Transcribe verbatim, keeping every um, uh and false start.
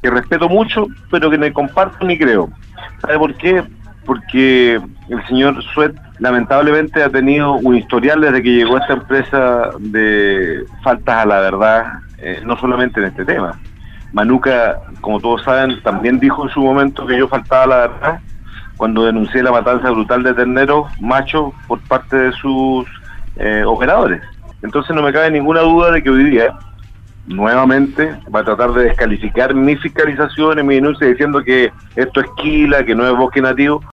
que respeto mucho, pero que no comparto ni creo. ¿Sabe por qué? Porque el señor Suet lamentablemente ha tenido un historial desde que llegó a esta empresa de faltas a la verdad, eh, no solamente en este tema. Manuca, como todos saben, también dijo en su momento que yo faltaba a la verdad cuando denuncié la matanza brutal de terneros machos por parte de sus eh, operadores. Entonces no me cabe ninguna duda de que hoy día nuevamente va a tratar de descalificar mi fiscalización y mi denuncia diciendo que esto es quila, que no es bosque nativo.